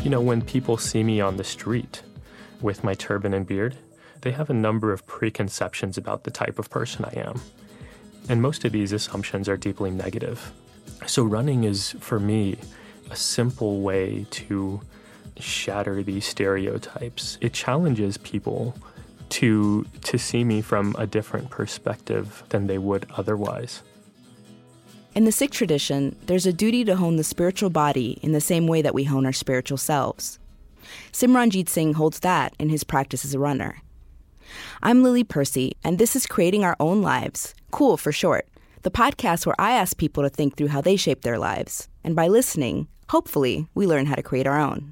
When people see me on the street with my turban and beard, they have a number of preconceptions about the type of person I am. And most of these assumptions are deeply negative. So running is, for me, a simple way to shatter these stereotypes. It challenges people to see me from a different perspective than they would otherwise. In the Sikh tradition, there's a duty to hone the spiritual body in the same way that we hone our spiritual selves. Simranjeet Singh holds that in his practice as a runner. I'm Lily Percy, and this is Creating Our Own Lives, Cool for short, the podcast where I ask people to think through how they shape their lives. And by listening, hopefully, we learn how to create our own.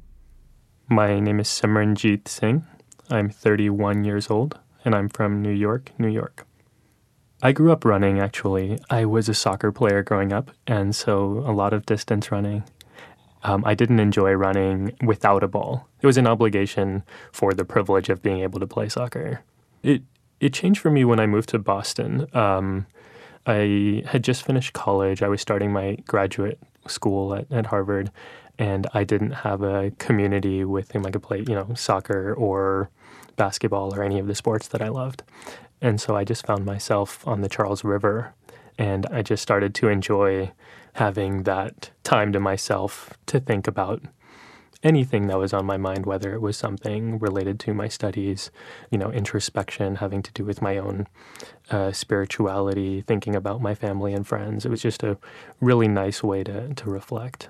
My name is Simranjeet Singh. I'm 31 years old, and I'm from New York, New York. I grew up running, actually. I was a soccer player growing up, and so a lot of distance running. I didn't enjoy running without a ball. It was an obligation for the privilege of being able to play soccer. It changed for me when I moved to Boston. I had just finished college. I was starting my graduate school at Harvard, and I didn't have a community with whom I could play, soccer or basketball or any of the sports that I loved. And so I just found myself on the Charles River, and I just started to enjoy having that time to myself to think about anything that was on my mind, whether it was something related to my studies, introspection, having to do with my own spirituality, thinking about my family and friends. It was just a really nice way to reflect.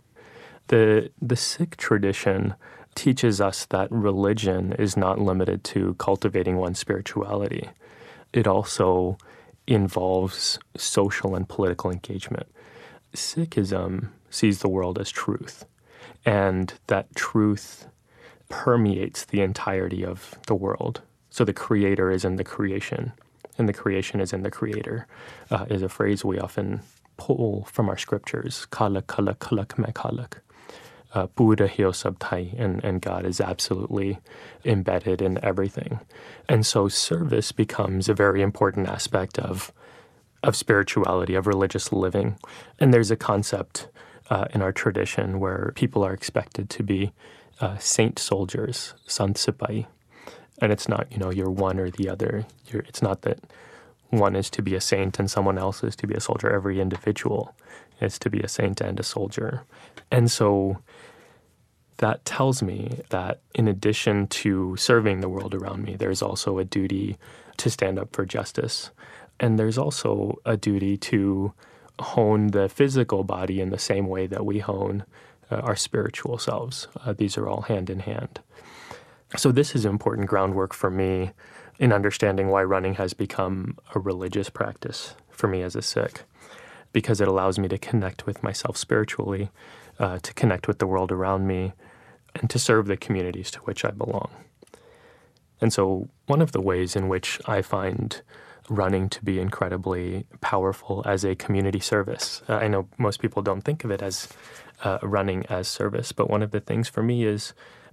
The Sikh tradition teaches us that religion is not limited to cultivating one's spirituality. It also involves social and political engagement. Sikhism sees the world as truth, and that truth permeates the entirety of the world. So the creator is in the creation, and the creation is in the creator, is a phrase we often pull from our scriptures. Khalak, khalak, khalak, mein khalak. Buddha Hyo Sab Thai, and God is absolutely embedded in everything. And so service becomes a very important aspect of spirituality, of religious living. And there's a concept in our tradition where people are expected to be saint soldiers, Sant Sipahi. And it's not, you're one or the other. It's not that one is to be a saint and someone else is to be a soldier. Every individual is to be a saint and a soldier. And so that tells me that in addition to serving the world around me, there's also a duty to stand up for justice. And there's also a duty to hone the physical body in the same way that we hone our spiritual selves. These are all hand in hand. So this is important groundwork for me in understanding why running has become a religious practice for me as a Sikh, because it allows me to connect with myself spiritually, to connect with the world around me, and to serve the communities to which I belong. And so one of the ways in which I find running to be incredibly powerful as a community service. I know most people don't think of it as running as service, but one of the things for me is,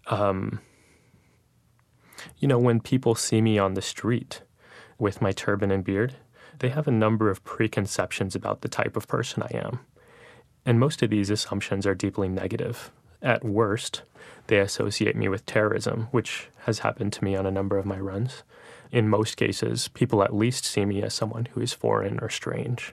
when people see me on the street with my turban and beard, they have a number of preconceptions about the type of person I am. And most of these assumptions are deeply negative. At worst, they associate me with terrorism, which has happened to me on a number of my runs. In most cases, people at least see me as someone who is foreign or strange.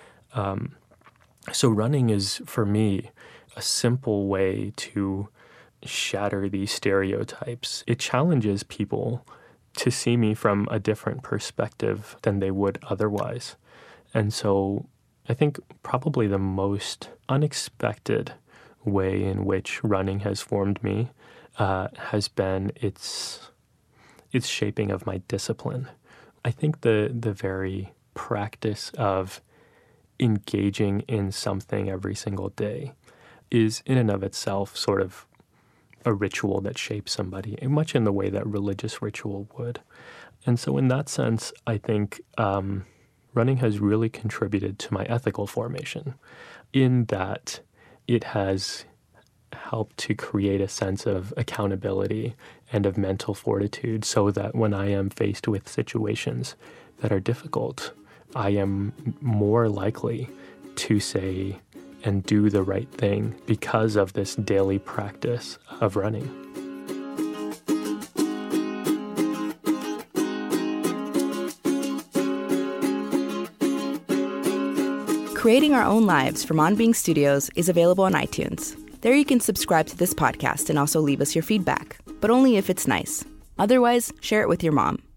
So running is, for me, a simple way to shatter these stereotypes. It challenges people to see me from a different perspective than they would otherwise. And so I think probably the most unexpected way in which running has formed me has been its shaping of my discipline. I think the very practice of engaging in something every single day is in and of itself sort of a ritual that shapes somebody, much in the way that religious ritual would. And so in that sense, I think running has really contributed to my ethical formation in that it has helped to create a sense of accountability and of mental fortitude so that when I am faced with situations that are difficult, I am more likely to say, and do the right thing because of this daily practice of running. Creating Our Own Lives from On Being Studios is available on iTunes. There you can subscribe to this podcast and also leave us your feedback, but only if it's nice. Otherwise, share it with your mom.